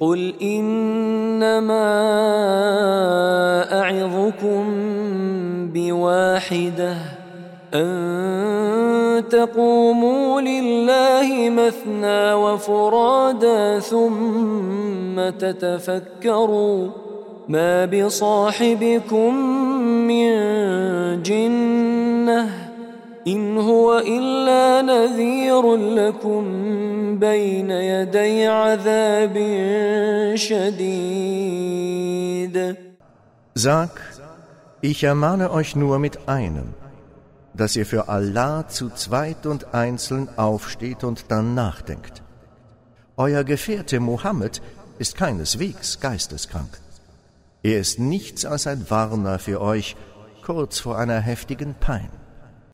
قل إنما أعظكم بواحدة أن تقوموا لله مثنى وفرادا ثم تتفكروا ما بصاحبكم من جنة إن هو إلا نذير لكم بين يدي عذاب شديد. Sag, ich ermahne euch nur mit einem, dass ihr für Allah zu zweit und einzeln aufsteht und dann nachdenkt. Euer Gefährte Mohammed ist keineswegs geisteskrank. Er ist nichts als ein Warner für euch, kurz vor einer heftigen Pein.